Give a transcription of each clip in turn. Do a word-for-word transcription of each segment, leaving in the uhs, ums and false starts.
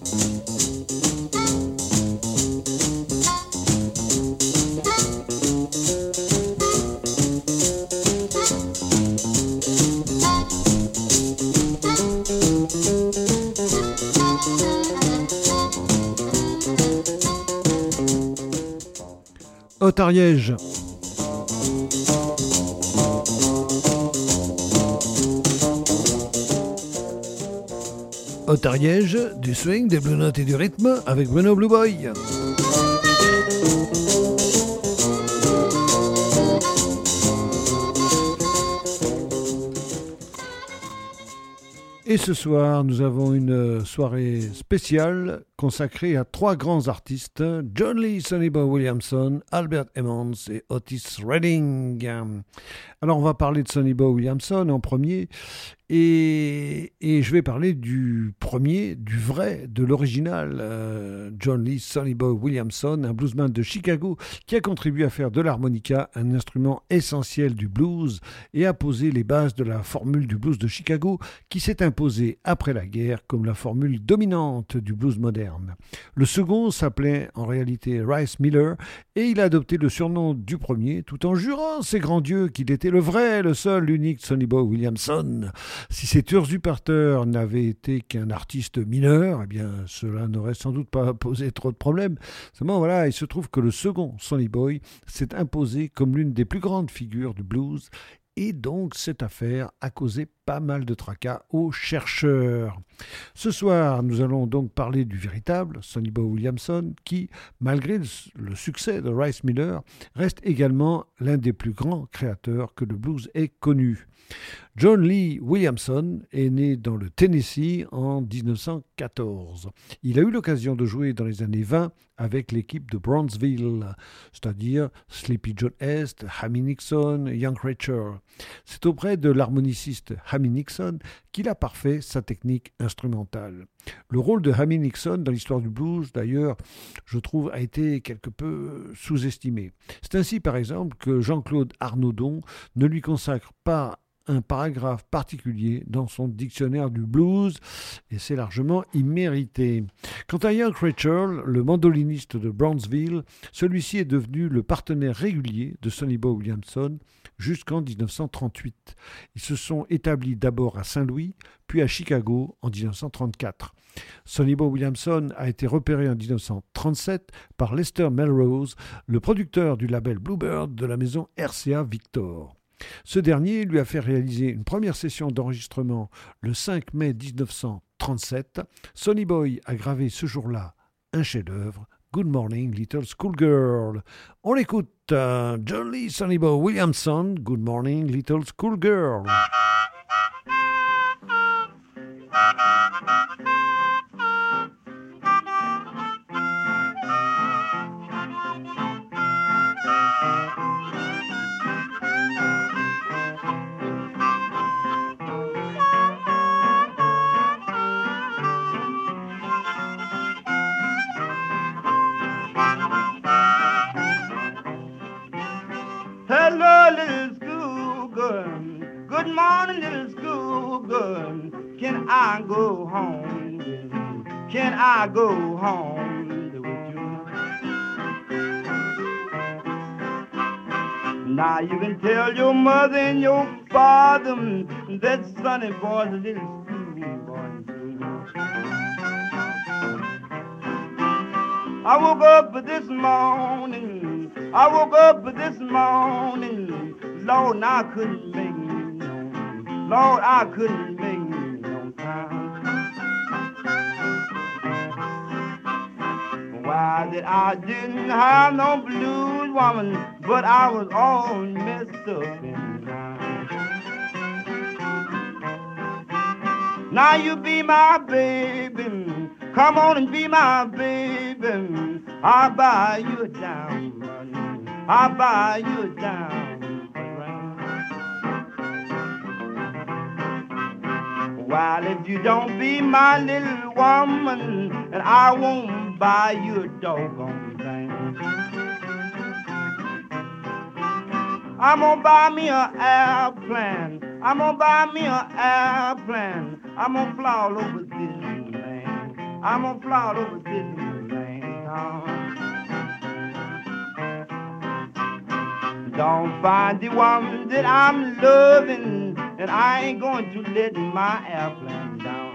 Haute-Ariège. Haute-Ariège, du swing, des blue notes et du rythme avec Bruno Blue Boy. Et ce soir, nous avons une soirée spéciale consacrée à trois grands artistes, John Lee, Sonny Boy Williamson, Albert Emmons et Otis Redding. Alors on va parler de Sonny Boy Williamson en premier, et, et je vais parler du premier, du vrai, de l'original, euh, John Lee, Sonny Boy Williamson, un bluesman de Chicago qui a contribué à faire de l'harmonica un instrument essentiel du blues et a posé les bases de la formule du blues de Chicago qui s'est imposée après la guerre comme la formule dominante du blues moderne. Le second s'appelait en réalité Rice Miller et il a adopté le surnom du premier tout en jurant ses grands dieux qu'il était le vrai, le seul, l'unique Sonny Boy Williamson. Si cet usurpateur n'avait été qu'un artiste mineur, eh bien cela n'aurait sans doute pas posé trop de problèmes. Seulement voilà, il se trouve que le second Sonny Boy s'est imposé comme l'une des plus grandes figures du blues. Et donc, cette affaire a causé pas mal de tracas aux chercheurs. Ce soir, nous allons donc parler du véritable Sonny Boy Williamson qui, malgré le succès de Rice Miller, reste également l'un des plus grands créateurs que le blues ait connu. John Lee Williamson est né dans le Tennessee en dix-neuf cent quatorze. Il a eu l'occasion de jouer dans les années vingt avec l'équipe de Brownsville, c'est-à-dire Sleepy John Hest, Hammy Nixon, Young Creature. C'est auprès de l'harmoniciste Hammy Nixon qu'il a parfait sa technique instrumentale. Le rôle de Hammy Nixon dans l'histoire du blues, d'ailleurs, je trouve, a été quelque peu sous-estimé. C'est ainsi, par exemple, que Jean-Claude Arnaudon ne lui consacre pas un paragraphe particulier dans son dictionnaire du blues, et c'est largement immérité. Quant à Young Creature, le mandoliniste de Brownsville, celui-ci est devenu le partenaire régulier de Sonny Boy Williamson jusqu'en dix-neuf cent trente-huit. Ils se sont établis d'abord à Saint-Louis, puis à Chicago en dix-neuf cent trente-quatre. Sonny Boy Williamson a été repéré en dix-neuf cent trente-sept par Lester Melrose, le producteur du label Bluebird de la maison R C A Victor. Ce dernier lui a fait réaliser une première session d'enregistrement le cinq mai dix-neuf cent trente-sept. Sonny Boy a gravé ce jour-là un chef-d'œuvre, Good Morning Little Schoolgirl. On l'écoute, uh, John Lee, Sonny Boy Williamson, Good Morning Little Schoolgirl. Hello, little schoolgirl. Good morning, little schoolgirl. Can I go home? Can I go home with you? Now you can tell your mother and your father that Sonny Boy's a little schoolboy. I woke up this morning, I woke up this morning, Lord, I couldn't make me no, Lord, I couldn't make me no time. Why that I didn't have no blues woman, but I was all messed up inside. Now you be my baby, come on and be my baby. I'll buy you a diamond, I'll buy you a diamond ring. While if you don't be my little woman, and I won't buy you a doggone thing. I'm gonna buy me an airplane, I'm gonna buy me an airplane, I'm gonna fly all over this land. I'm gonna fly all over Disneyland. Don't find the woman that I'm loving, and I ain't going to let my airplane down.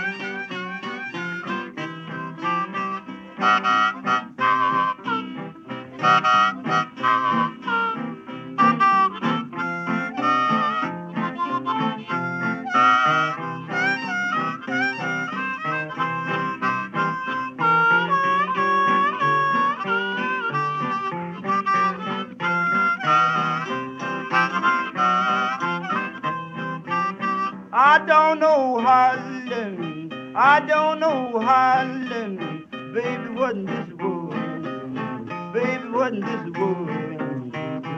I don't know Harlem, I don't know Harlem, baby, wasn't this wood, baby, wasn't this wood.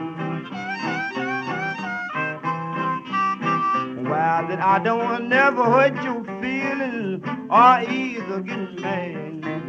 Well, then I don't wanna never hurt your feelings or either get mad.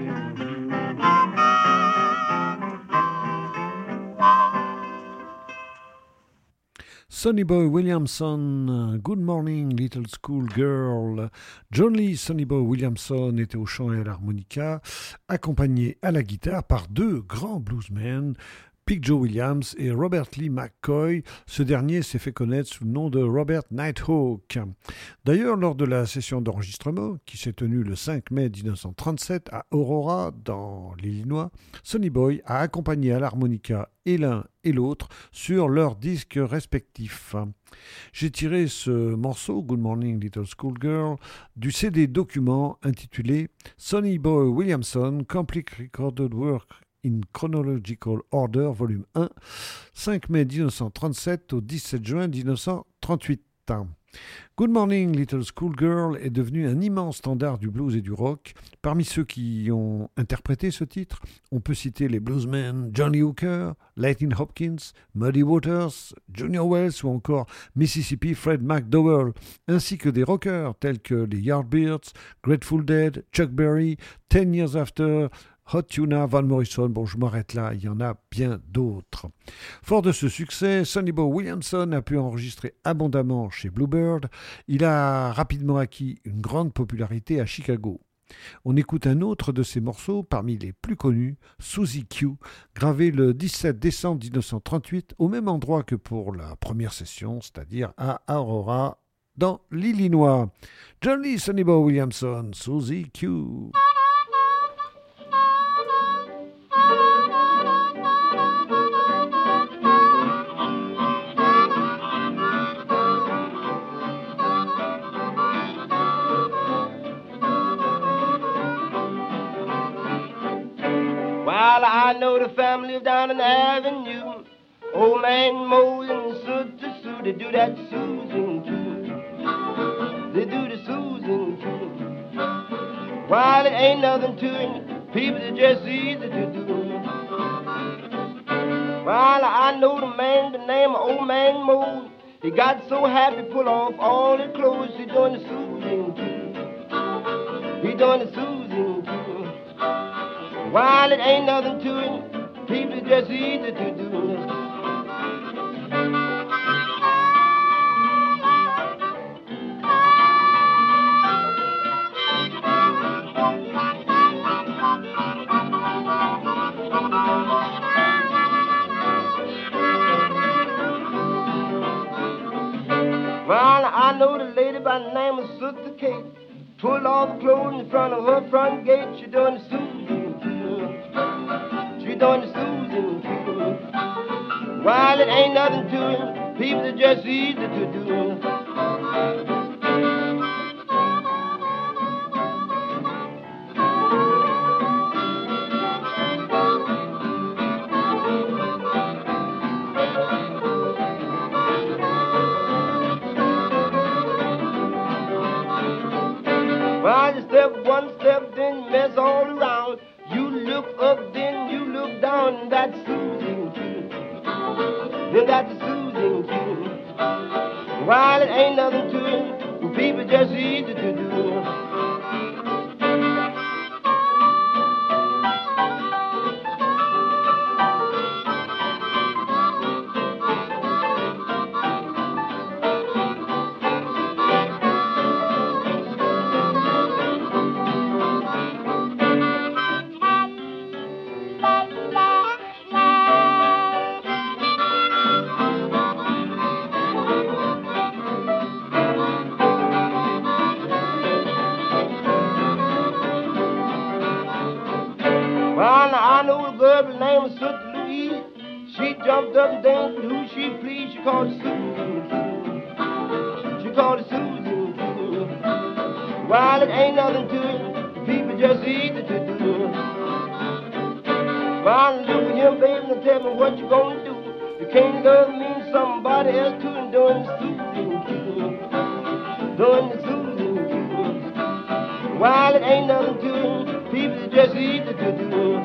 Sonny Boy Williamson, Good Morning Little School Girl. John Lee Sonny Boy Williamson était au chant et à l'harmonica, accompagné à la guitare par deux grands bluesmen, Big Joe Williams et Robert Lee McCoy. Ce dernier s'est fait connaître sous le nom de Robert Nighthawk. D'ailleurs, lors de la session d'enregistrement, qui s'est tenue le cinq mai dix-neuf cent trente-sept à Aurora, dans l'Illinois, Sonny Boy a accompagné à l'harmonica et l'un et l'autre sur leurs disques respectifs. J'ai tiré ce morceau, Good Morning Little School Girl, du C D document intitulé Sonny Boy Williamson Complete Recorded Work in Chronological Order, volume un, cinq mai dix-neuf cent trente-sept au dix-sept juin dix-neuf cent trente-huit. Good Morning Little School Girl est devenu un immense standard du blues et du rock. Parmi ceux qui ont interprété ce titre, on peut citer les bluesmen Johnny Hooker, Lightning Hopkins, Muddy Waters, Junior Wells ou encore Mississippi Fred McDowell, ainsi que des rockers tels que les Yardbirds, Grateful Dead, Chuck Berry, Ten Years After, Hot Tuna, Van Morrison, bon je m'arrête là, il y en a bien d'autres. Fort de ce succès, Sonny Boy Williamson a pu enregistrer abondamment chez Bluebird. Il a rapidement acquis une grande popularité à Chicago. On écoute un autre de ses morceaux, parmi les plus connus, Susie Q, gravé le dix-sept décembre dix-neuf cent trente-huit, au même endroit que pour la première session, c'est-à-dire à Aurora, dans l'Illinois. John Lee Sonny Boy Williamson, Susie Q. Well, I know the family down in the avenue. Old man Mose and Sister Sue, they do that Susan too. They do the Susan too. While it ain't nothing to it, people are just easy to do. Well, I know the man, the name of Old Man Mose. He got so happy, pull off all his clothes. He doing the Susan too. He doing the Susan too. While it ain't nothing to it, people are just easy to do. Well, I know the lady by the name of Sister Kate. Pulled off clothes in front of her front gate. She doing the Susan too. She doing the Susan too. While it ain't nothing to it, people are just easy to do. Well, you step one step, then you mess all around. You look up, then you look down, and that's Susan too. Then that's Susan too. While it ain't nothing to it, people just easy to do. jumped up and danced who she pleased. She called it Susan. She called it Susan. While it ain't nothing to it, people just easy to do. While look at him, baby, and tell me what you gonna do. You can't love me somebody else too and doing the Susan. Doing the Susan. While it ain't nothing to it, people just easy to do.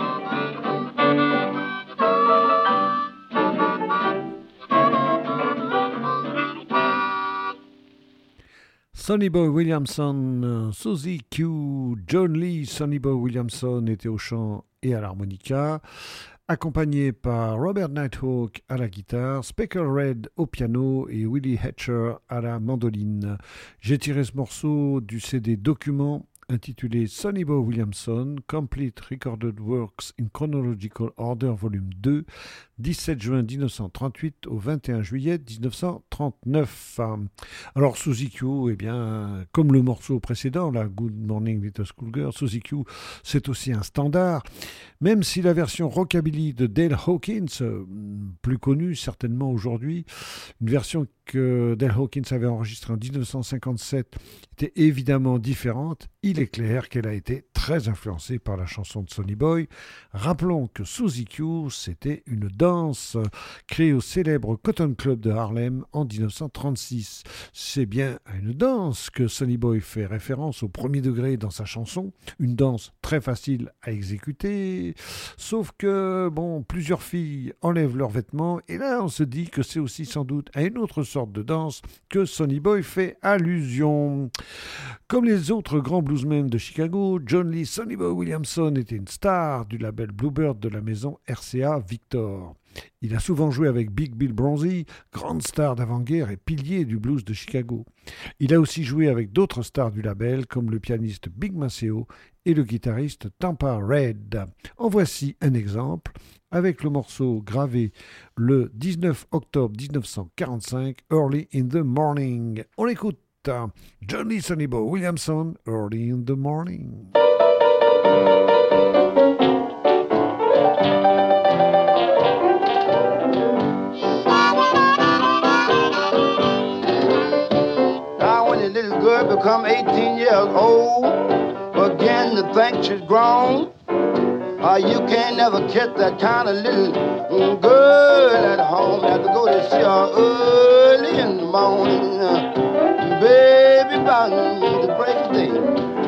Sonny Boy Williamson, Suzy Q, John Lee. Sonny Boy Williamson était au chant et à l'harmonica, accompagné par Robert Nighthawk à la guitare, Specker Red au piano et Willie Hatcher à la mandoline. J'ai tiré ce morceau du C D Document intitulé Sonny Boy Williamson, Complete Recorded Works in Chronological Order, volume deux, dix-sept juin dix-neuf cent trente-huit au vingt et un juillet dix-neuf cent trente-neuf. Alors Suzy Q, eh bien, comme le morceau précédent, la Good Morning Little Schoolgirl, Suzy Q, c'est aussi un standard, même si la version rockabilly de Dale Hawkins, plus connue certainement aujourd'hui, une version que Dale Hawkins avait enregistrée en dix-neuf cent cinquante-sept, était évidemment différente. Il est clair qu'elle a été très influencée par la chanson de Sonny Boy. Rappelons que Suzy Q, c'était une danse créée au célèbre Cotton Club de Harlem en dix-neuf cent trente-six. C'est bien à une danse que Sonny Boy fait référence au premier degré dans sa chanson, une danse très facile à exécuter, sauf que, bon, plusieurs filles enlèvent leurs vêtements, et là on se dit que c'est aussi sans doute à une autre sorte de danse que Sonny Boy fait allusion. Comme les autres grands bluesmen de Chicago, John Lee Sonny Boy Williamson était une star du label Bluebird de la maison R C A Victor. Il a souvent joué avec Big Bill Bronzy, grande star d'avant-guerre et pilier du blues de Chicago. Il a aussi joué avec d'autres stars du label comme le pianiste Big Maceo et le guitariste Tampa Red. En voici un exemple avec le morceau gravé le dix-neuf octobre dix-neuf cent quarante-cinq, Early in the Morning. On écoute John Lee Sonny Boy Williamson, Early in the Morning. Now when the little girl become eighteen years old, begin to think she's grown, uh, you can't never catch that kind of little girl at home. You have to go to see her early in the morning, uh, baby, about the break of day.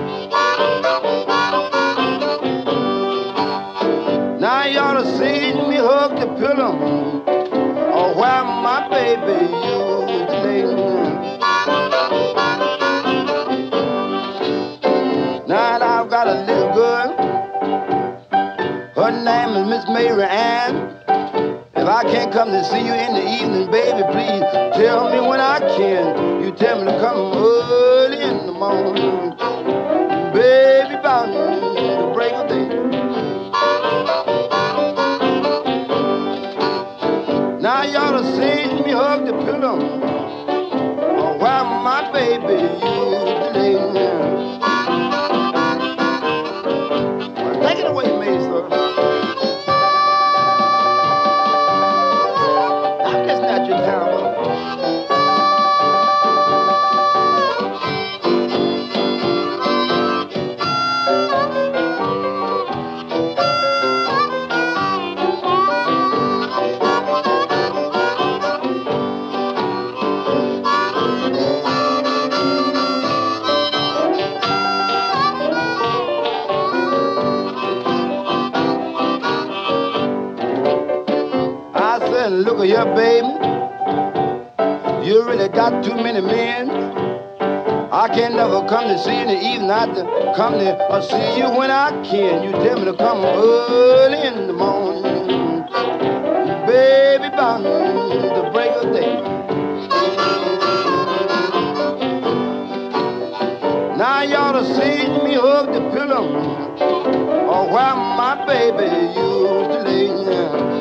Now you ought to see me hug the pillow, or where my baby used to lay. Now I've got a little girl, her name is Miss Mary Ann. If I can't come to see you in the evening, baby, please tell me when I can. You tell me to come early in the morning, baby, about the break of day. Now you ought to see me hug the pillow, or where my baby used to lay. Take it away, Mason. I'm just not your town. Look at here, baby, you really got too many men. I can never come to see you in the evening. I have to come to uh, see you when I can. You tell me to come early in the morning, baby, about the break of day. Now you ought to see me hug the pillow, or where my baby used to lay.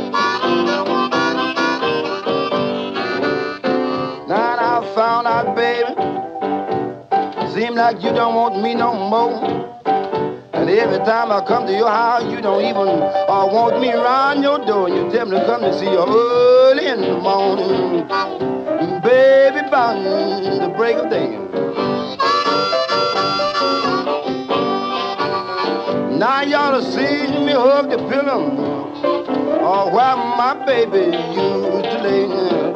Found out, baby, seem like you don't want me no more. And every time I come to your house, you don't even uh, want me around your door. You tell me to come to see you early in the morning. Baby, by the break of day. Now y'all have seen me hug the pillow, or where my baby used to lay.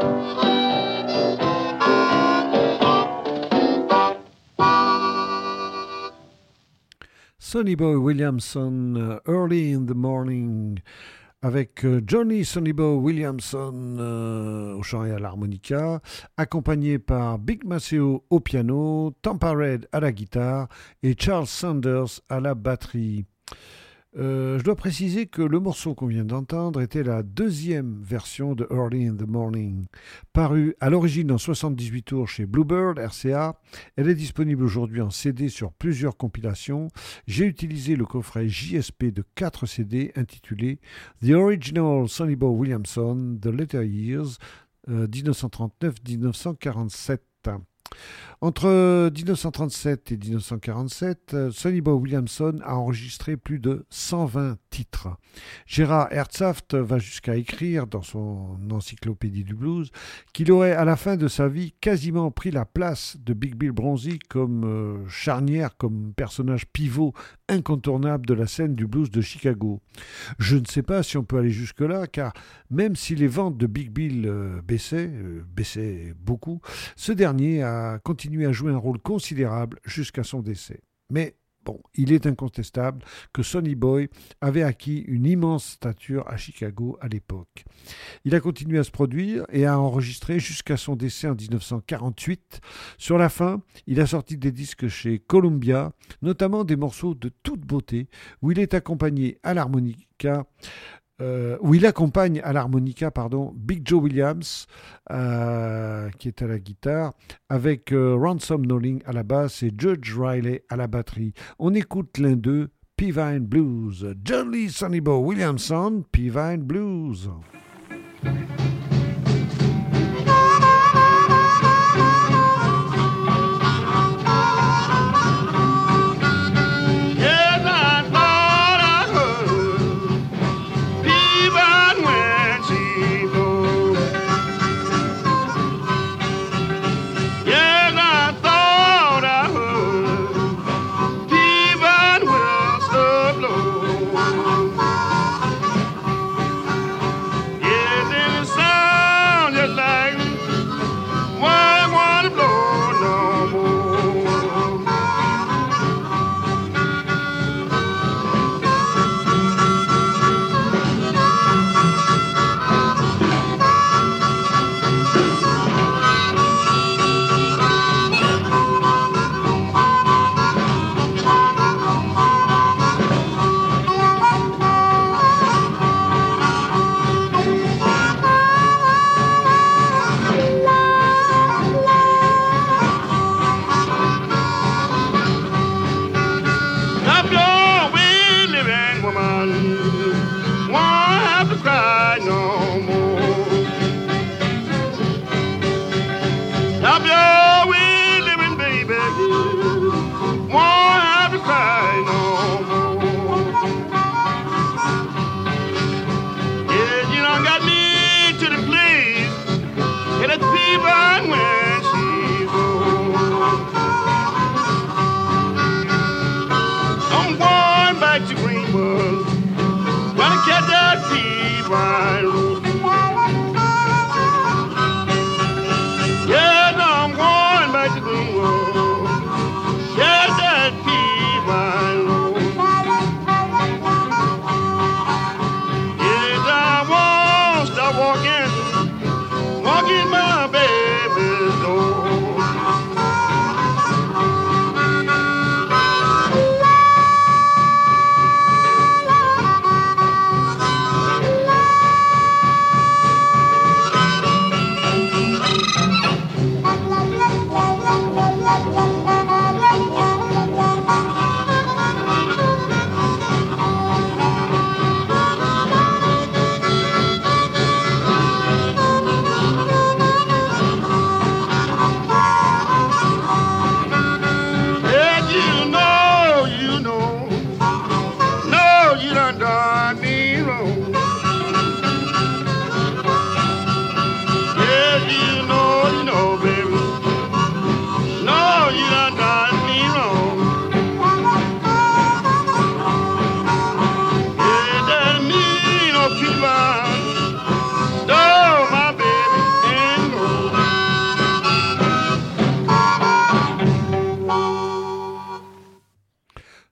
Sonny Boy Williamson, uh, Early in the Morning, avec euh, Johnny Sonny Boy Williamson euh, au chant et à l'harmonica, accompagné par Big Maceo au piano, Tampa Red à la guitare et Charles Sanders à la batterie. Euh, je dois préciser que le morceau qu'on vient d'entendre était la deuxième version de Early in the Morning. Parue à l'origine en soixante-dix-huit tours chez Bluebird R C A, elle est disponible aujourd'hui en C D sur plusieurs compilations. J'ai utilisé le coffret J S P de quatre C D intitulé The Original Sonny Boy Williamson, The Later Years, euh, dix-neuf cent trente-neuf à dix-neuf cent quarante-sept. Entre dix-neuf cent trente-sept et dix-neuf cent quarante-sept, Sonny Boy Williamson a enregistré plus de cent vingt titres. Gérard Herzhaft va jusqu'à écrire dans son encyclopédie du blues qu'il aurait à la fin de sa vie quasiment pris la place de Big Bill Bronzy comme euh, charnière, comme personnage pivot incontournable de la scène du blues de Chicago. Je ne sais pas si on peut aller jusque-là, car même si les ventes de Big Bill euh, baissaient, euh, baissaient beaucoup, ce dernier a continué à jouer un rôle considérable jusqu'à son décès. Mais bon, il est incontestable que Sonny Boy avait acquis une immense stature à Chicago à l'époque. Il a continué à se produire et à enregistrer jusqu'à son décès en dix-neuf cent quarante-huit. Sur la fin, il a sorti des disques chez Columbia, notamment des morceaux de toute beauté, où il est accompagné à l'harmonica Euh, où il accompagne à l'harmonica pardon, Big Joe Williams, euh, qui est à la guitare, avec euh, Ransom Knowling à la basse et Judge Riley à la batterie. On écoute l'un d'eux, Peavine Blues. Johnny Sonny Boy Williamson, Peavine Blues. Yeah.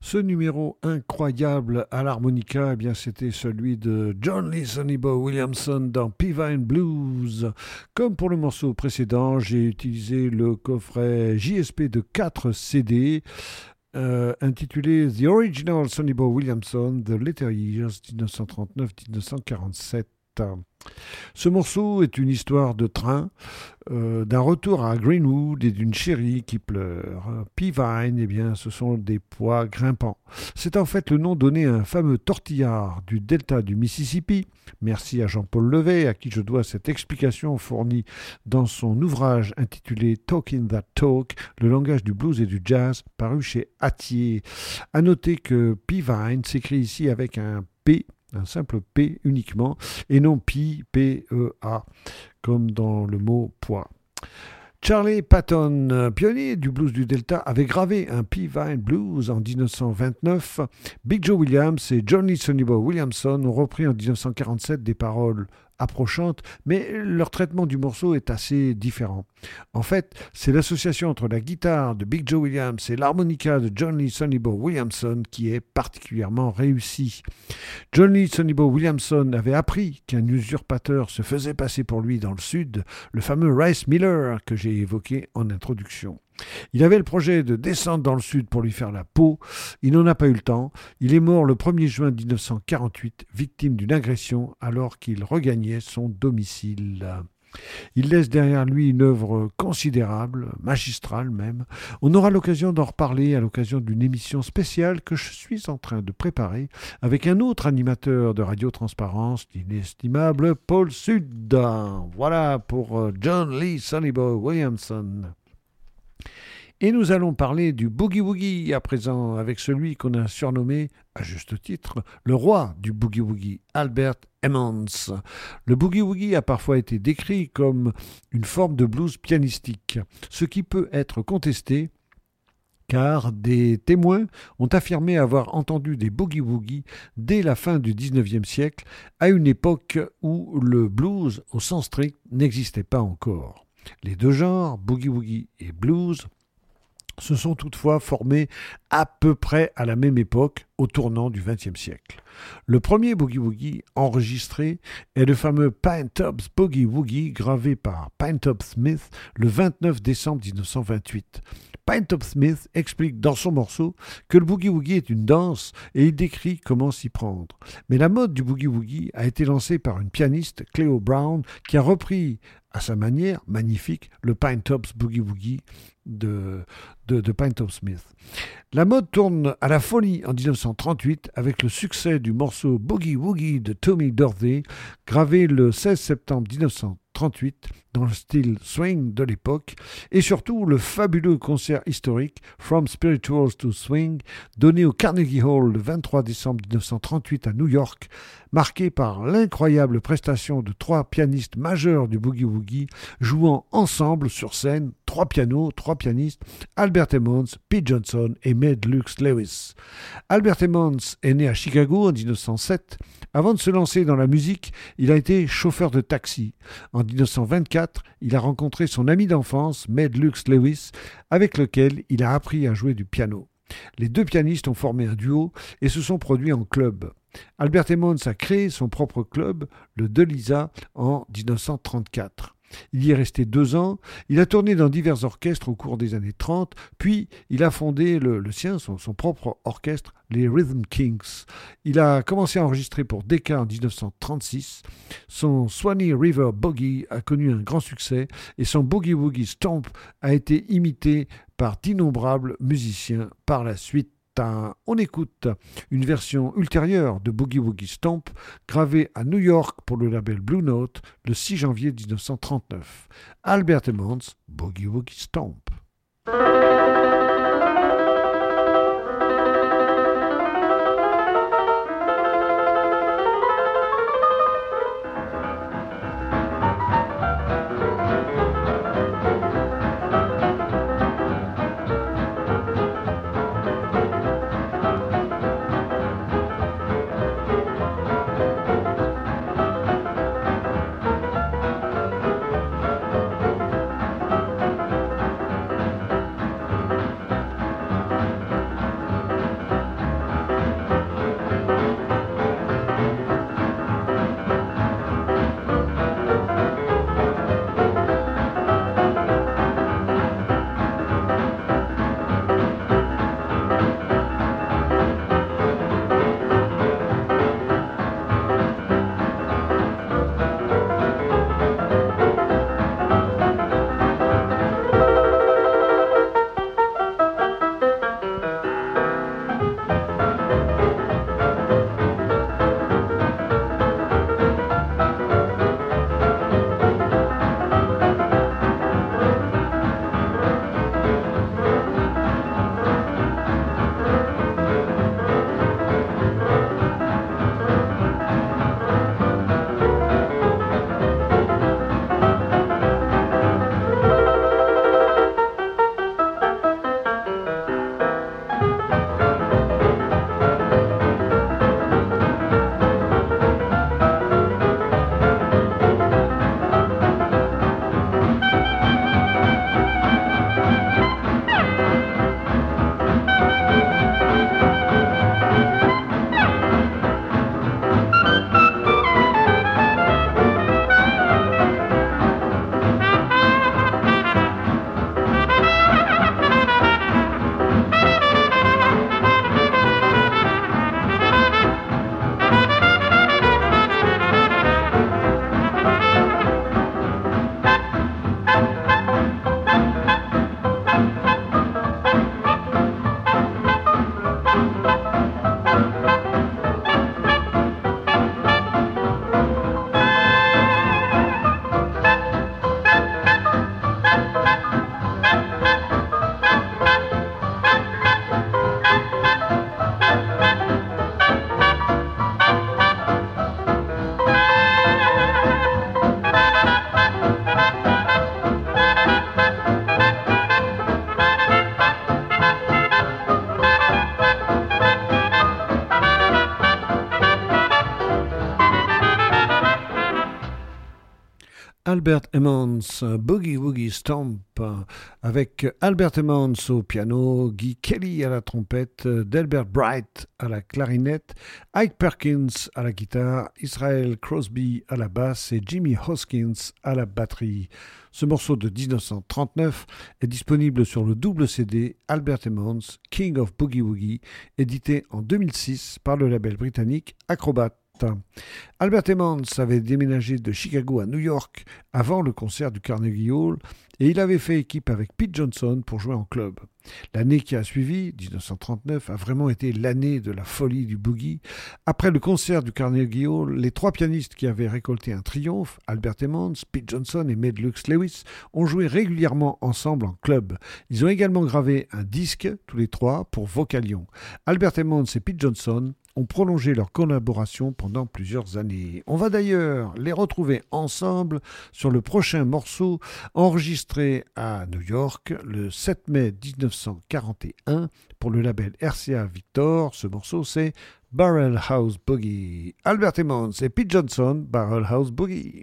Ce numéro incroyable à l'harmonica, eh bien, c'était celui de John Lee Sonny-Boy Williamson dans Peavine Blues. Comme pour le morceau précédent, j'ai utilisé le coffret J S P de quatre C D euh, intitulé The Original Sonny-Boy Williamson, The Later Years dix-neuf cent trente-neuf à dix-neuf cent quarante-sept. Ce morceau est une histoire de train, euh, d'un retour à Greenwood et d'une chérie qui pleure. Peavine, eh bien, ce sont des pois grimpants. C'est en fait le nom donné à un fameux tortillard du delta du Mississippi. Merci à Jean-Paul Levet, à qui je dois cette explication fournie dans son ouvrage intitulé Talking That Talk, le langage du blues et du jazz, paru chez Hatier. À noter que Peavine s'écrit ici avec un P, un simple P uniquement, et non Pi, P E A, comme dans le mot poids. Charlie Patton, pionnier du blues du Delta, avait gravé un Peavine Blues en dix-neuf cent vingt-neuf. Big Joe Williams et John Lee Sonny-Boy Williamson ont repris en dix-neuf cent quarante-sept des paroles approchantes, mais leur traitement du morceau est assez différent. En fait, c'est l'association entre la guitare de Big Joe Williams et l'harmonica de John Lee Sonny-Boy Williamson qui est particulièrement réussie. John Lee Sonny-Boy Williamson avait appris qu'un usurpateur se faisait passer pour lui dans le sud, le fameux Rice Miller que j'ai évoqué en introduction. Il avait le projet de descendre dans le sud pour lui faire la peau. Il n'en a pas eu le temps. Il est mort le premier juin dix-neuf cent quarante-huit, victime d'une agression alors qu'il regagnait son domicile. Il laisse derrière lui une œuvre considérable, magistrale même. On aura l'occasion d'en reparler à l'occasion d'une émission spéciale que je suis en train de préparer avec un autre animateur de Radio Transparence, l'inestimable Paul Sud. Voilà pour John Lee Sonny-Boy Williamson. Et nous allons parler du boogie-woogie à présent avec celui qu'on a surnommé, à juste titre, le roi du boogie-woogie, Albert Emmons. Le boogie-woogie a parfois été décrit comme une forme de blues pianistique, ce qui peut être contesté car des témoins ont affirmé avoir entendu des boogie-woogie dès la fin du dix-neuvième siècle, à une époque où le blues, au sens strict, n'existait pas encore. Les deux genres, boogie-woogie et blues, se sont toutefois formés à peu près à la même époque, au tournant du vingtième siècle. Le premier boogie-woogie enregistré est le fameux Pinetop's Boogie-Woogie gravé par Pinetop Smith le vingt-neuf décembre dix-neuf cent vingt-huit. Pinetop Smith explique dans son morceau que le boogie-woogie est une danse et il décrit comment s'y prendre. Mais la mode du boogie-woogie a été lancée par une pianiste, Cleo Brown, qui a repris à sa manière magnifique le Pinetop's Boogie-Woogie de, de, de Pinetop Smith. La mode tourne à la folie en dix-neuf cent trente-huit avec le succès du morceau Boogie Woogie de Tommy Dorsey, gravé le seize septembre dix-neuf cent trente-huit dans le style swing de l'époque, et surtout le fabuleux concert historique From Spirituals to Swing, donné au Carnegie Hall le vingt-trois décembre dix-neuf cent trente-huit à New York, marqué par l'incroyable prestation de trois pianistes majeurs du boogie-woogie jouant ensemble sur scène, trois pianos, trois pianistes, Albert Emmons, Pete Johnson et Med Lux Lewis. Albert Emmons est né à Chicago en dix-neuf cent sept. Avant de se lancer dans la musique, il a été chauffeur de taxi. En dix-neuf cent vingt-quatre, il a rencontré son ami d'enfance, Med Lux Lewis, avec lequel il a appris à jouer du piano. Les deux pianistes ont formé un duo et se sont produits en club. Albert Emmons a créé son propre club, le Delisa, en dix-neuf cent trente-quatre. Il y est resté deux ans, il a tourné dans divers orchestres au cours des années trente, puis il a fondé le, le sien, son, son propre orchestre, les Rhythm Kings. Il a commencé à enregistrer pour Decca en dix-neuf cent trente-six. Son Swanee River Boogie a connu un grand succès et son Boogie Woogie Stomp a été imité par d'innombrables musiciens par la suite. On écoute une version ultérieure de Boogie Woogie Stomp gravée à New York pour le label Blue Note le six janvier dix-neuf cent trente-neuf. Albert Emmons, Boogie Woogie Stomp. Albert Emmons, Boogie Woogie Stomp, avec Albert Emmons au piano, Guy Kelly à la trompette, Delbert Bright à la clarinette, Ike Perkins à la guitare, Israel Crosby à la basse et Jimmy Hoskins à la batterie. Ce morceau de dix-neuf cent trente-neuf est disponible sur le double C D Albert Emmons, King of Boogie Woogie, édité en deux mille six par le label britannique Acrobat. Albert Emmons avait déménagé de Chicago à New York avant le concert du Carnegie Hall et il avait fait équipe avec Pete Johnson pour jouer en club. L'année qui a suivi, dix-neuf cent trente-neuf, a vraiment été l'année de la folie du boogie. Après le concert du Carnegie Hall, les trois pianistes qui avaient récolté un triomphe, Albert Emmons, Pete Johnson et Med Lux Lewis, ont joué régulièrement ensemble en club. Ils ont également gravé un disque, tous les trois, pour Vocalion. Albert Emmons et Pete Johnson ont prolongé leur collaboration pendant plusieurs années. On va d'ailleurs les retrouver ensemble sur le prochain morceau enregistré à New York le sept mai dix-neuf cent quarante et un pour le label R C A Victor. Ce morceau c'est Barrel House Boogie. Albert Emmons et Pete Johnson, Barrel House Boogie.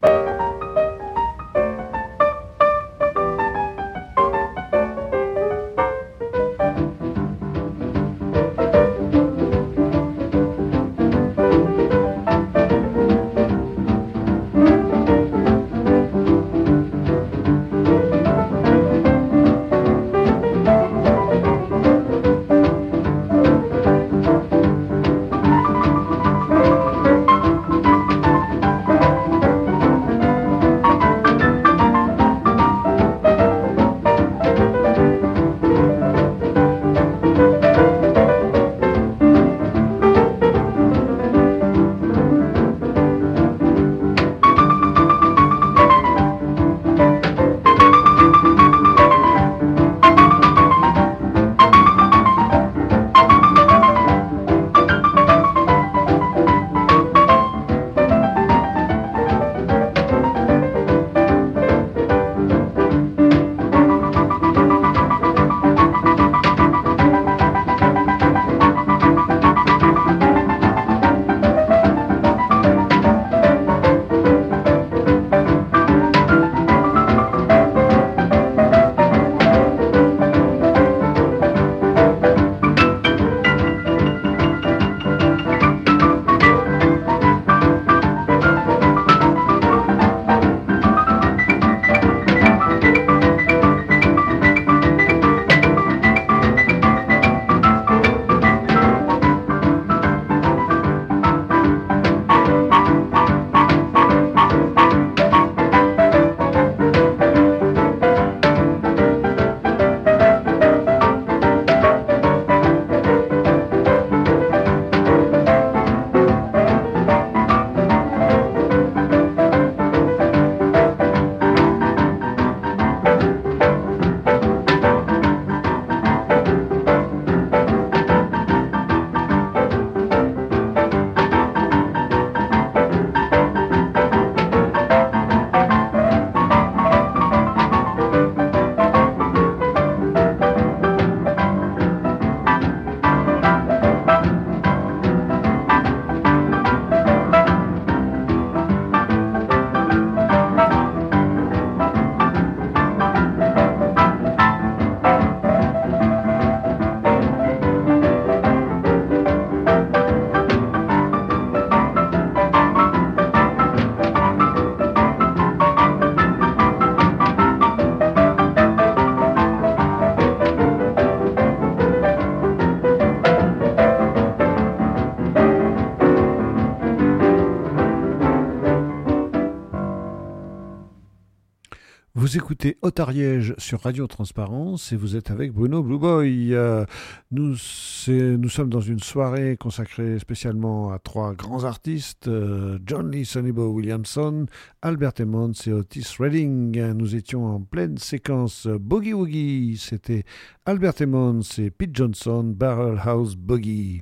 Vous écoutez Haute Ariège sur Radio Transparence et vous êtes avec Bruno Blue Boy. Euh, nous, nous sommes dans une soirée consacrée spécialement à trois grands artistes, euh, John Lee Sonny Boy Williamson, Albert Emmons et Otis Redding. Nous étions en pleine séquence Boogie Woogie. C'était Albert Emmons et Pete Johnson, Barrel House Boogie.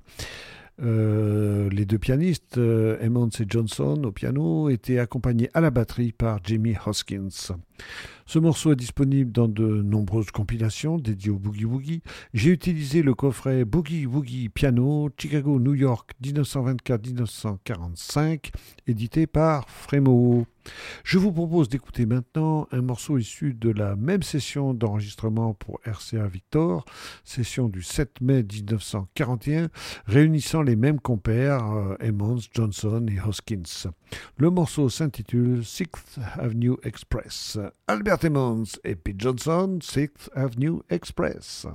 Euh, les deux pianistes, euh, Emmons et Johnson au piano, étaient accompagnés à la batterie par Jimmy Hoskins. Ce morceau est disponible dans de nombreuses compilations dédiées au Boogie Woogie. J'ai utilisé le coffret Boogie Woogie Piano, Chicago, New York, dix-neuf cent vingt-quatre à dix-neuf cent quarante-cinq, édité par Frémo. Je vous propose d'écouter maintenant un morceau issu de la même session d'enregistrement pour R C A Victor, session du sept mai dix-neuf cent quarante et un, réunissant les mêmes compères, euh, Emmons, Johnson et Hoskins. Le morceau s'intitule Sixth Avenue Express. Albert Emmons et Pete Johnson, Sixth Avenue Express.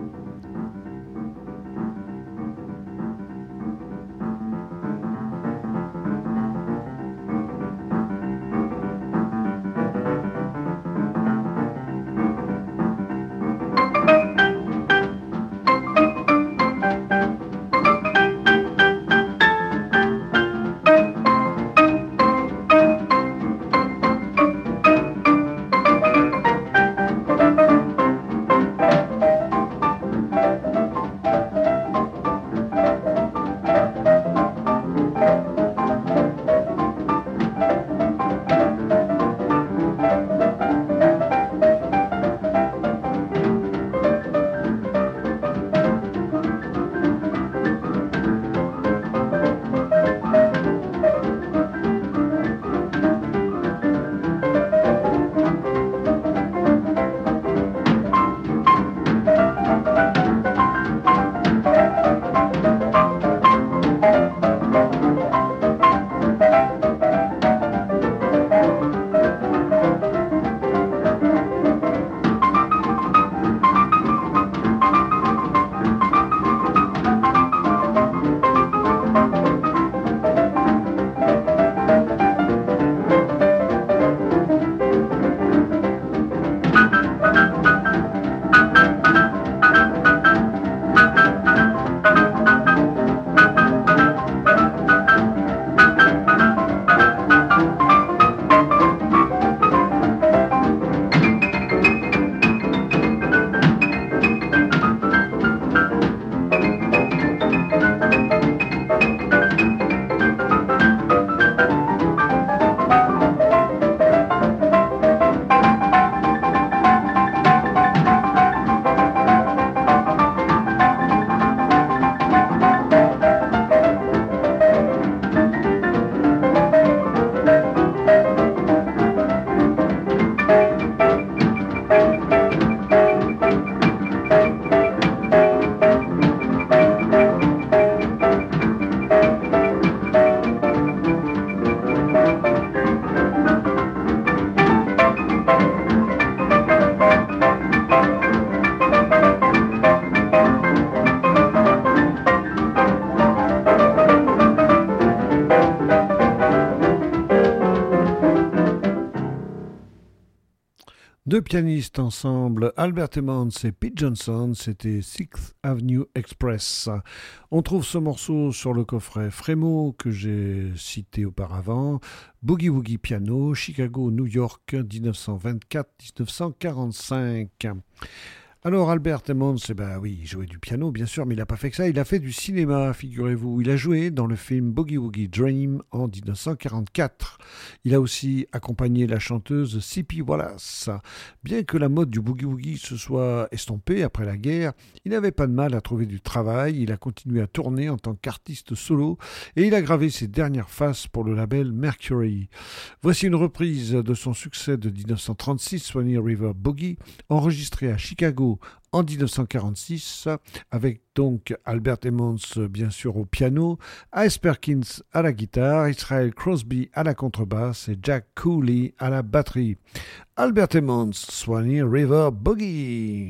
Deux pianistes ensemble, Albert Emmons et Pete Johnson, c'était Sixth Avenue Express. On trouve ce morceau sur le coffret Frémo que j'ai cité auparavant, Boogie Woogie Piano, Chicago, New York, dix-neuf cent vingt-quatre à dix-neuf cent quarante-cinq. Alors Albert Emmons, eh ben oui, il jouait du piano bien sûr, mais il n'a pas fait que ça, il a fait du cinéma, figurez-vous. Il a joué dans le film Boogie Woogie Dream en dix-neuf cent quarante-quatre. Il a aussi accompagné la chanteuse Sippy Wallace. Bien que la mode du Boogie Woogie se soit estompée après la guerre, il n'avait pas de mal à trouver du travail, il a continué à tourner en tant qu'artiste solo et il a gravé ses dernières faces pour le label Mercury. Voici une reprise de son succès de dix-neuf cent trente-six, Swanee River Boogie, enregistré à Chicago en dix-neuf cent quarante-six, avec donc Albert Emmons bien sûr au piano, Ice Perkins à la guitare, Israel Crosby à la contrebasse et Jack Cooley à la batterie. Albert Emmons, Swanee River Boogie.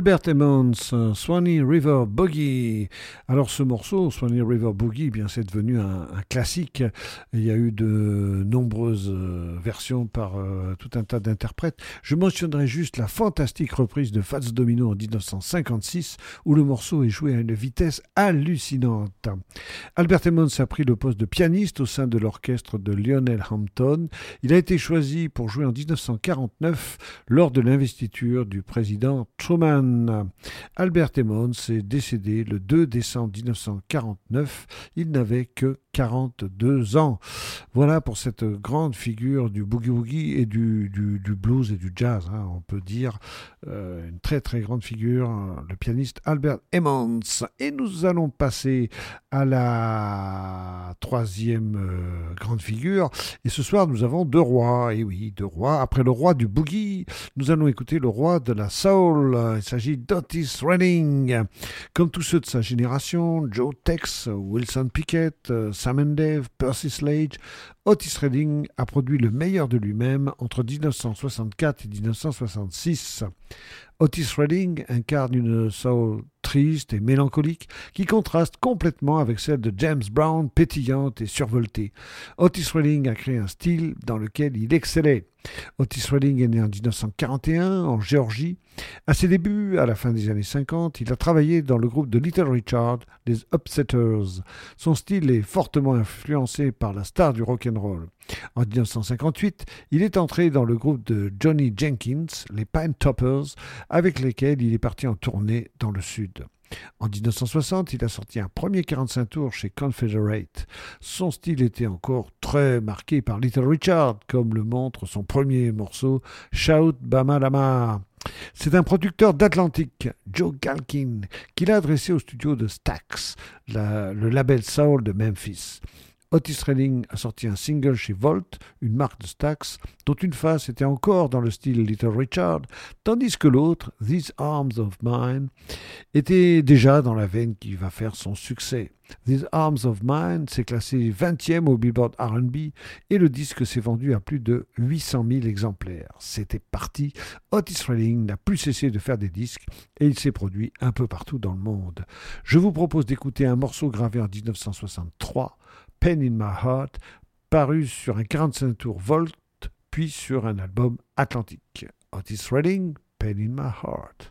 Albert Emmons, Swanee River Boogie. Alors ce morceau, Swanee River Boogie, eh bien c'est devenu un, un classique. Il y a eu de nombreuses euh, versions par euh, tout un tas d'interprètes. Je mentionnerai juste la fantastique reprise de Fats Domino en dix-neuf cent cinquante-six, où le morceau est joué à une vitesse hallucinante. Albert Emmons a pris le poste de pianiste au sein de l'orchestre de Lionel Hampton. Il a été choisi pour jouer en dix-neuf cent quarante-neuf lors de l'investiture du président Truman. Albert Emmons est décédé le deux décembre dix-neuf cent quarante-neuf. Il n'avait que quarante-deux ans. Voilà pour cette grande figure du boogie-woogie et du, du, du blues et du jazz, hein, on peut dire. Euh, une très très grande figure, le pianiste Albert Emmons. Et nous allons passer à la troisième euh, grande figure. Et ce soir, nous avons deux rois. Et oui, deux rois. Après le roi du boogie, nous allons écouter le roi de la soul. Il s'agit d'Otis Redding. Comme tous ceux de sa génération, Joe Tex, Wilson Pickett, Sam and Dave, Percy Sledge, Otis Redding a produit le meilleur de lui-même entre dix-neuf cent soixante-quatre et dix-neuf cent soixante-six. Otis Redding incarne une soul triste et mélancolique qui contraste complètement avec celle de James Brown, pétillante et survoltée. Otis Redding a créé un style dans lequel il excellait. Otis Redding est né en dix-neuf cent quarante et un en Géorgie. À ses débuts, à la fin des années cinquante, il a travaillé dans le groupe de Little Richard, les Upsetters. Son style est fortement influencé par la star du rock'n'roll. En dix-neuf cent cinquante-huit, il est entré dans le groupe de Johnny Jenkins, les Pine Toppers, avec lesquels il est parti en tournée dans le sud. En dix-neuf cent soixante, il a sorti un premier quarante-cinq tours chez Confederate. Son style était encore très marqué par Little Richard, comme le montre son premier morceau, Shout Bama Lama. C'est un producteur d'Atlantic, Joe Galkin, qui l'a adressé au studio de Stax, la, le label soul de Memphis. Otis Redding a sorti un single chez Volt, une marque de Stax, dont une face était encore dans le style Little Richard, tandis que l'autre, These Arms of Mine, était déjà dans la veine qui va faire son succès. These Arms of Mine s'est classé vingtième au Billboard R and B et le disque s'est vendu à plus de huit cent mille exemplaires. C'était parti, Otis Redding n'a plus cessé de faire des disques et il s'est produit un peu partout dans le monde. Je vous propose d'écouter un morceau gravé en dix-neuf cent soixante-trois, Pain in My Heart, paru sur un quarante-cinq tours Volt, puis sur un album Atlantic. Otis Redding, Pain in My Heart.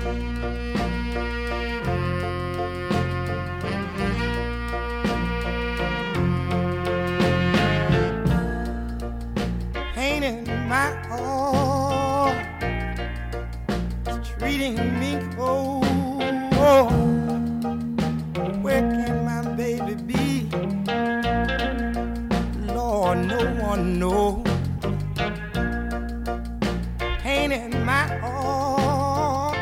Pain in my heart, it's treating me cold. Where can my baby be? Lord, no one knows. Pain in my heart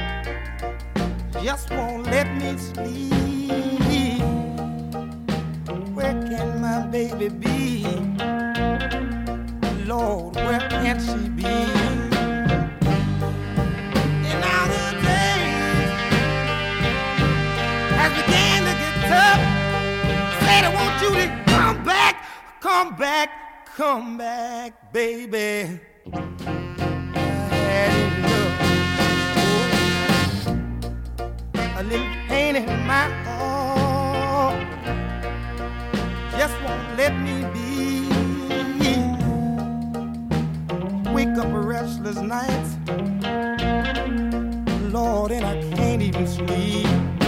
just won't let me sleep. Where can my baby be? Lord, where can she be? And now the days has began to get tough. Said I want you to come back, come back, come back, baby. I had enough. Oh, a little pain in my heart just won't let me be. Wake up a restless night, Lord, and I can't even sleep.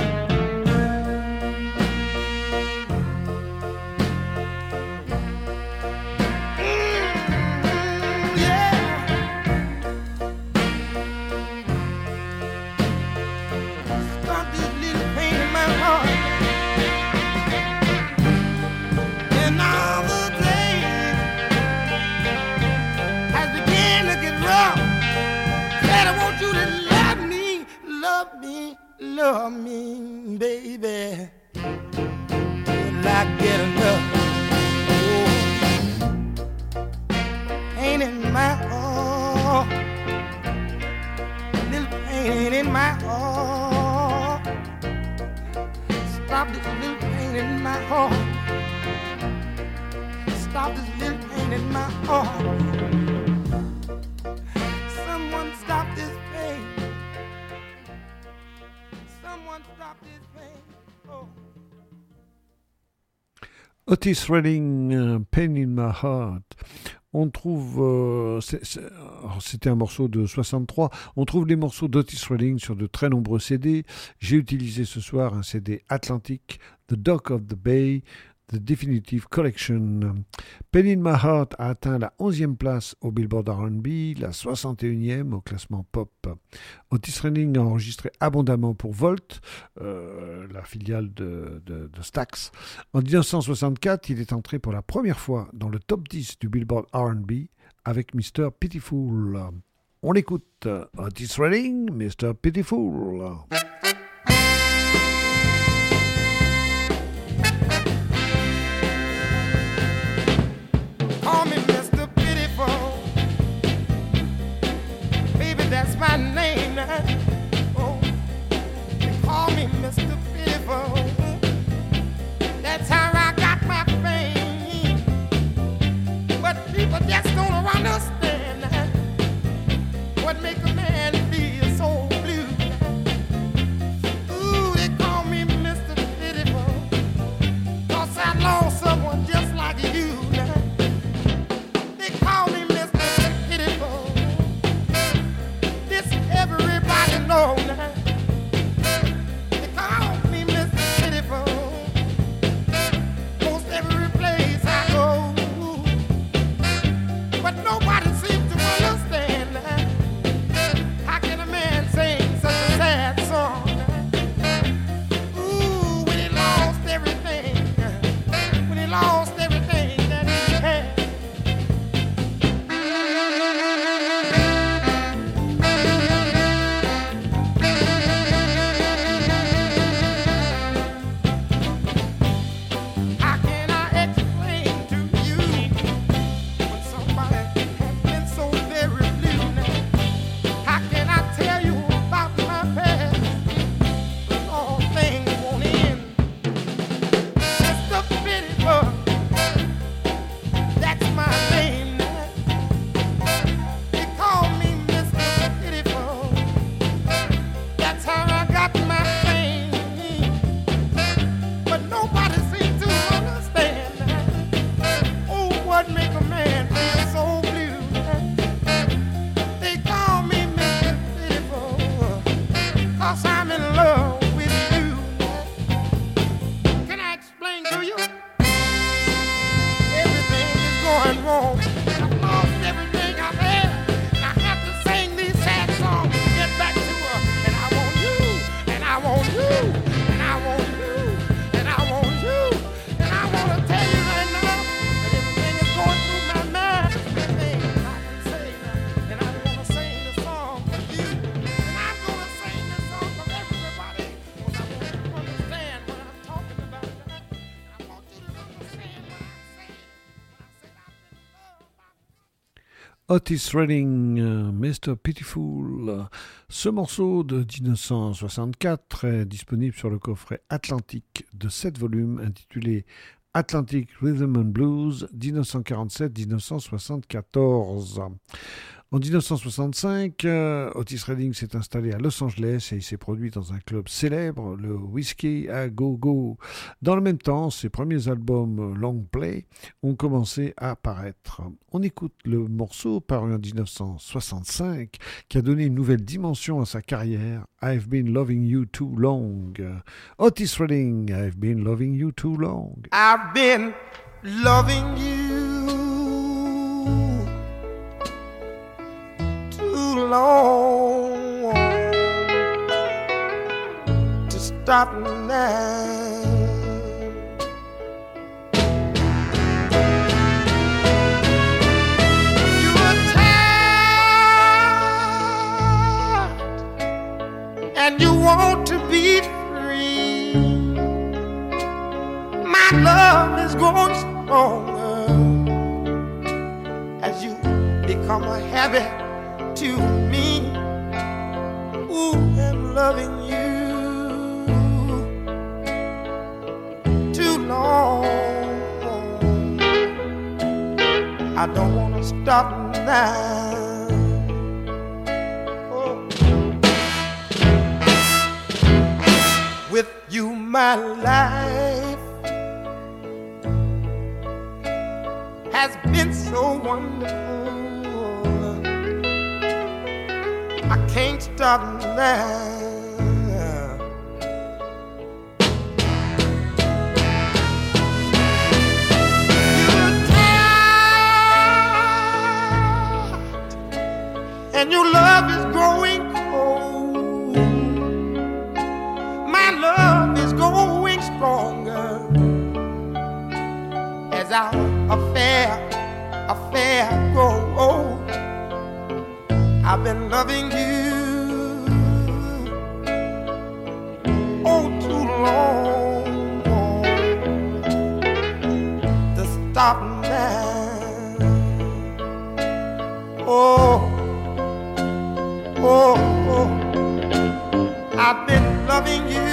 Mm, yeah. Stop this little pain in my heart. And all the days has began to get rough. Said I want you to love me, love me, love me, baby. Will I get enough? Oh, pain in my heart, little pain in my heart. Stop this little pain in my heart. Stop this little pain in my heart. Someone stop this pain. Otis Redding, uh, Pain in My Heart. On trouve, euh, c'est, c'est, c'était un morceau de soixante-trois, on trouve les morceaux d'Otis Redding sur de très nombreux C D. J'ai utilisé ce soir un C D Atlantic, The Dock of the Bay, The Definitive Collection. Pain in My Heart a atteint la onzième place au Billboard R and B, la soixante et unième au classement pop. Otis Redding a enregistré abondamment pour Volt, euh, la filiale de, de, de Stax. En dix-neuf cent soixante-quatre, il est entré pour la première fois dans le top dix du Billboard R and B avec mister Pitiful. On écoute Otis Redding, mister Pitiful. That's my name now. Oh, they call me Mister Pitiful. That's how I got my fame. But people just don't understand what make a man feel so blue. Ooh, they call me Mister Pitiful, 'cause I lost someone just like you now. They call me Mister Pitiful. Everybody know now. They call me Mister Pitiful. Most every place I go, but nobody seems to understand now. How can a man sing such a sad song? Ooh, when he lost everything, when he lost everything that he had. Otis Redding, uh, mister Pitiful. Ce morceau de dix-neuf cent soixante-quatre est disponible sur le coffret Atlantic de sept volumes intitulé Atlantic Rhythm and Blues dix-neuf cent quarante-sept à dix-neuf cent soixante-quatorze. En dix-neuf cent soixante-cinq, euh, Otis Redding s'est installé à Los Angeles et il s'est produit dans un club célèbre, le Whiskey a Go Go. Dans le même temps, ses premiers albums long play ont commencé à apparaître. On écoute le morceau paru en dix-neuf cent soixante-cinq qui a donné une nouvelle dimension à sa carrière, I've Been Loving You Too Long. Otis Redding, I've Been Loving You Too Long. I've been loving you too long to stop now. You were tired and you want to be free. My love is growing stronger as you become a habit to me. Ooh, I'm loving you too long. I don't want to stop now. Oh. with you, my life has been so wonderful. I can't stop now. And your love is growing cold. My love is growing stronger as our affair, affair grows old. I've been loving you oh too long to stop now. Oh. Oh, oh, I've been loving you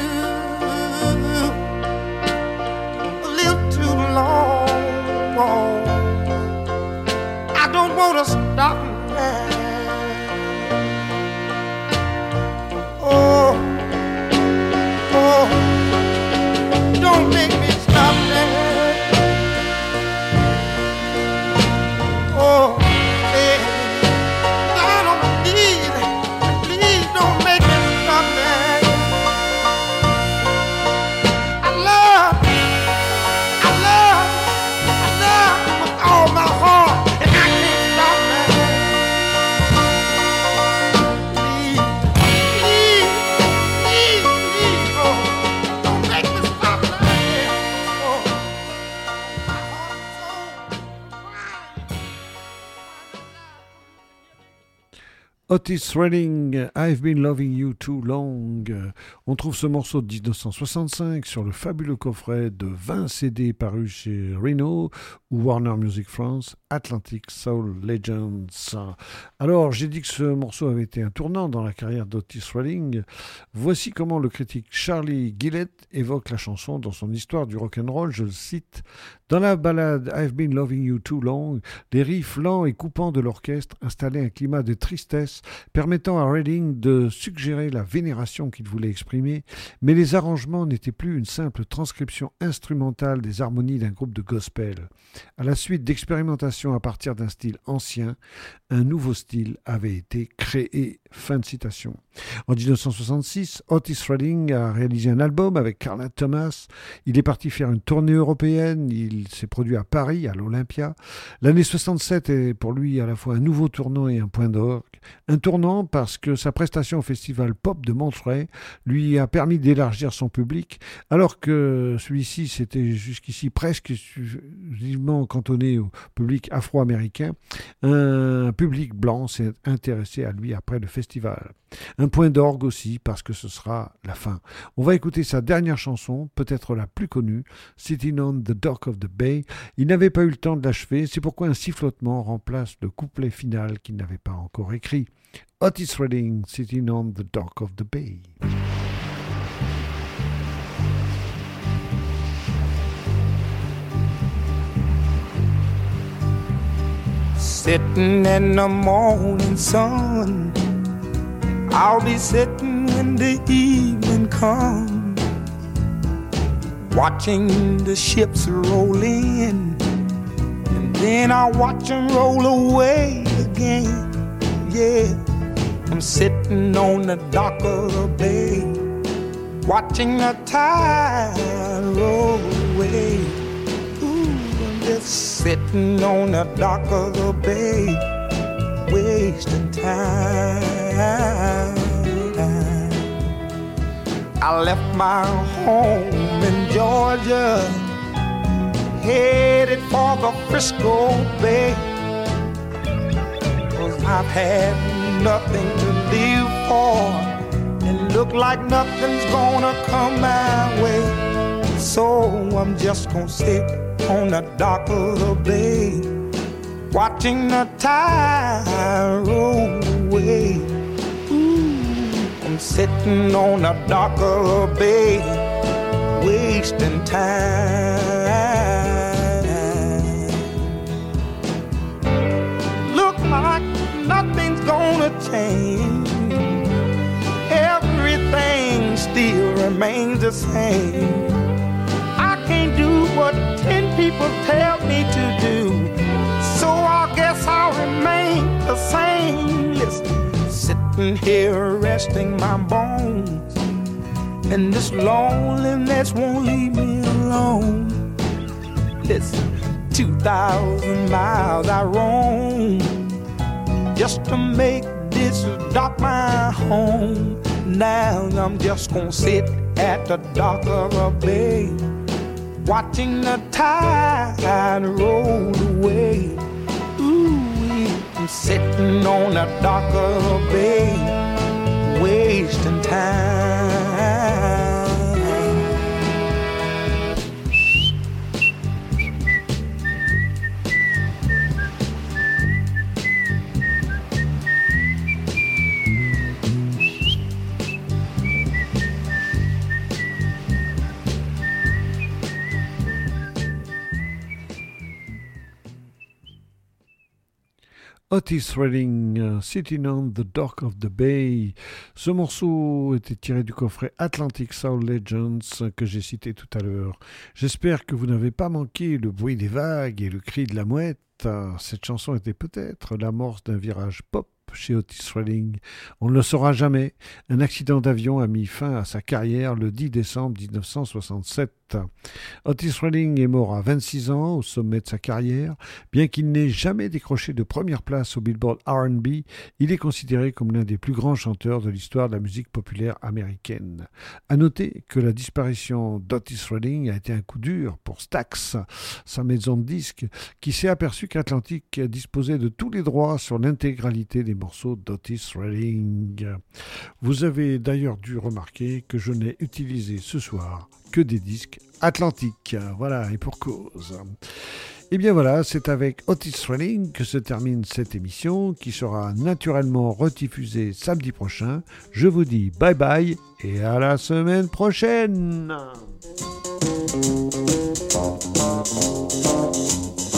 a little too long. I don't want to stop now. Oh, oh, don't make me stop now. Oh. Otis Redding, I've Been Loving You Too Long. On trouve ce morceau de dix-neuf cent soixante-cinq sur le fabuleux coffret de vingt C D paru chez Rhino ou Warner Music France, Atlantic Soul Legends. Alors, j'ai dit que ce morceau avait été un tournant dans la carrière d'Otis Redding. Voici comment le critique Charlie Gillett évoque la chanson dans son histoire du rock'n'roll, je le cite. Dans la ballade I've Been Loving You Too Long, les riffs lents et coupants de l'orchestre installaient un climat de tristesse permettant à Redding de suggérer la vénération qu'il voulait exprimer, mais les arrangements n'étaient plus une simple transcription instrumentale des harmonies d'un groupe de gospel. À la suite d'expérimentations à partir d'un style ancien, un nouveau style avait été créé. Fin de citation. En dix-neuf cent soixante-six, Otis Redding a réalisé un album avec Carla Thomas. Il est parti faire une tournée européenne. Il s'est produit à Paris, à l'Olympia. L'année soixante-sept est pour lui à la fois un nouveau tournant et un point d'orgue. Un tournant parce que sa prestation au festival Pop de Monterey lui a permis d'élargir son public, alors que celui-ci s'était jusqu'ici presque exclusivement cantonné au public afro-américain. Un public blanc s'est intéressé à lui après le festival. Un point d'orgue aussi parce que ce sera la fin. On va écouter sa dernière chanson, peut-être la plus connue, Sitting on the Dock of the Bay. Il n'avait pas eu le temps de l'achever, c'est pourquoi un sifflotement remplace le couplet final qu'il n'avait pas encore écrit. Otis Redding, Sitting on the Dock of the Bay. Sitting in the morning sun, I'll be sitting when the evening comes, watching the ships roll in, and then I'll watch them roll away again. Yeah, I'm sitting on the dock of the bay, watching the tide roll away. Just sitting on the dock of the bay, wasting time. I left my home in Georgia, headed for the Frisco Bay, 'cause I've had nothing to live for, and look like nothing's gonna come my way. So I'm just gonna sit on the dock of the bay, watching the tide roll away. Ooh, I'm sitting on the dock of the bay, wasting time. Look like nothing's gonna change, everything's still remains the same. I can't do what ten people tell me to do, so I guess I'll remain the same. Listen, sitting here resting my bones, and this loneliness won't leave me alone. Listen, two thousand miles I roam just to make this dock my home. Now I'm just gonna sit at the dock of a bay, watching the tide roll away. Ooh, I'm sitting on the dock of a bay, wasting time. Otis Redding, uh, Sitting on the Dock of the Bay. Ce morceau était tiré du coffret Atlantic Soul Legends que j'ai cité tout à l'heure. J'espère que vous n'avez pas manqué le bruit des vagues et le cri de la mouette. Cette chanson était peut-être l'amorce d'un virage pop chez Otis Redding. On ne le saura jamais. Un accident d'avion a mis fin à sa carrière le dix décembre dix-neuf cent soixante-sept. Otis Redding est mort à vingt-six ans, au sommet de sa carrière. Bien qu'il n'ait jamais décroché de première place au Billboard R and B, il est considéré comme l'un des plus grands chanteurs de l'histoire de la musique populaire américaine. À noter que la disparition d'Otis Redding a été un coup dur pour Stax, sa maison de disques, qui s'est aperçu qu'Atlantic disposait de tous les droits sur l'intégralité des morceaux d'Otis Redding. Vous avez d'ailleurs dû remarquer que je n'ai utilisé ce soir que des disques Atlantic. Voilà, et pour cause. Et bien voilà, c'est avec Otis Redding que se termine cette émission qui sera naturellement rediffusée samedi prochain. Je vous dis bye bye et à la semaine prochaine.